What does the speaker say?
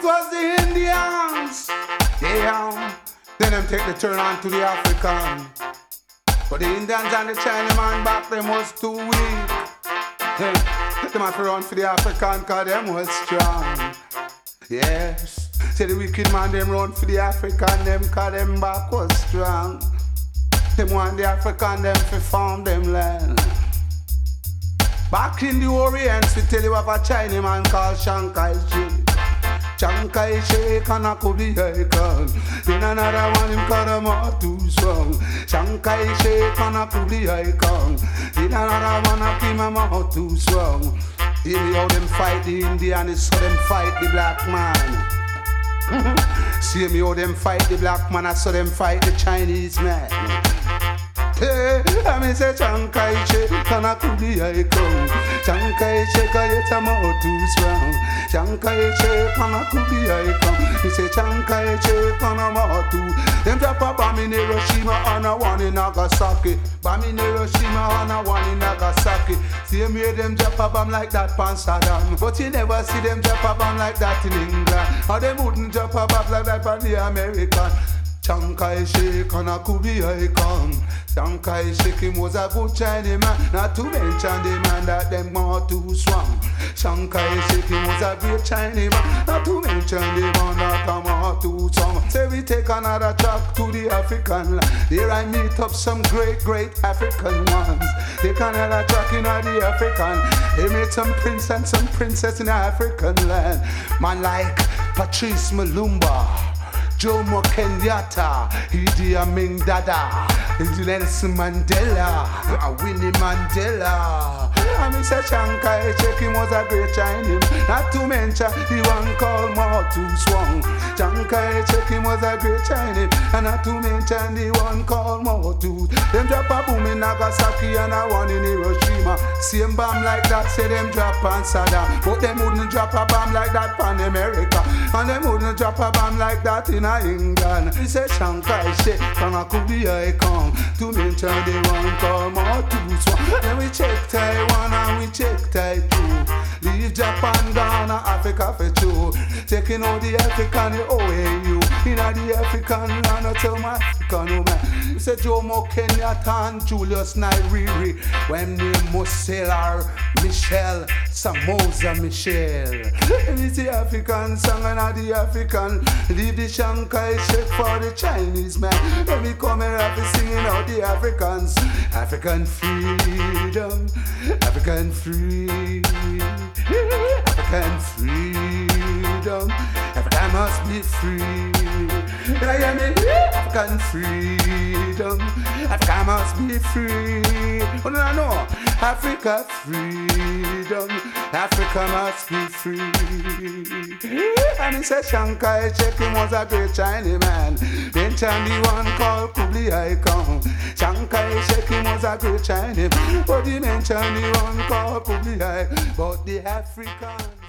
was the Indians. Yeah. Then them take the turn on to the African. But the Indians and the Chinaman back them was too weak. Them have to run for the African cause them was strong. Yes. Say the wicked man them run for the African them cause them back was strong. Them want the African them to farm them land. Back in the Orient, we tell you of a Chinaman called Chiang Kai-shek. Chiang Kai-shek and a Kublai Khan. Then another one him called a more too strong. Chiang Kai-shek and a Kublai Khan. Then another one of him a more too strong. Hear me how them fight the Indian, so them fight the black man. See me how them fight the black man, I saw them fight the Chinese man. Hey, I mean say Chiang Kai-shek and a Kublai Khan. Chiang Kai-shek yet a more too strong. Chiang Kai-shek and a Kublai Khan. He say Chiang Kai-shek and a more too. Them drop a bomb in Hiroshima and a one in Nagasaki. Bomb in Hiroshima and a one in Nagasaki. See me them drop a bomb like that pan Saddam. But you never see them drop a bomb like that in England. Or them wouldn't drop a bomb like that on the American. Chiang Kai-shek and a Kublai Khan. Chiang Kai-shek him was a good Chinese man. Not to mention the man that them more too strong. Chiang Kai-shek him was a great Chinese man. Not to mention the man that are more too strong. Say we take another track to the African land. There I meet up some great African ones. Take another track in the African. They meet some prince and some princess in the African land. Man like Patrice Lumumba, Jomo Kenyatta, Idi Amin Dada, Nelson Mandela, Winnie Mandela. I mean say Chiang Kai-shek him was a great Chinese. Not to mention the one called Mao too strong. Chiang Kai-shek him was a great Chinese. And not to mention the one called Mao too. Them drop a boom in Nagasaki and a one in Hiroshima. Same bomb like that say them drop on Saddam. But them wouldn't drop a bomb like that on America. And them wouldn't drop a bomb like that in England. He say Chiang Kai-shek from a Kublai Khan. To mention the one called Mao too strong. Then we check Taiwan and we check Taiwan. Leave Japan down to Africa for true. Taking all the African OAU. In the African land, I tell my African woman. He said Jomo Kenyatta and Julius Nyerere. When they must sell our Michelle, Samosa Michelle. It's the African song and the African. Leave the Chiang Kai-shek for the Chinese man. Let me come here and singing out the Africans. African freedom, African free, African freedom. Africa must be free. Did I hear me? African freedom, Africa must be free. Oh no, no, Africa freedom, Africa must be free. And he said Chiang Kai-shek him was a great Chinese man. Then the one called Kublai Khan. Chiang Kai-shek him was a great Chinese. But he mentioned the one called Kublai. But the African